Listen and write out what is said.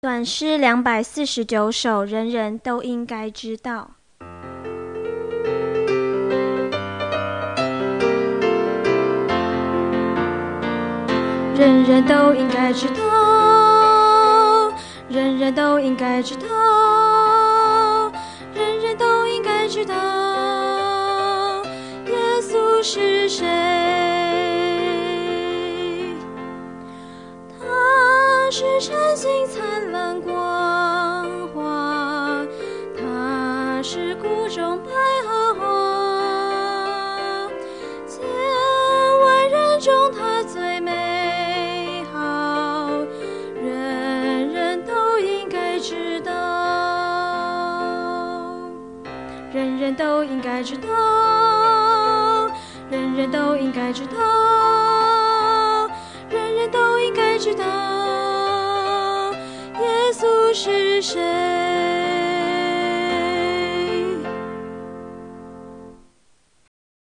短诗249首，人人都应该知道。人人都应该知道，人人都应该知道，人人都应该知道，耶稣是谁？他是晨星灿烂光华，他是谷中百合花，千万人中他最美好，人人都应该知道，人人都应该知道，人人都应该知道，人人都应该知道，耶稣是谁？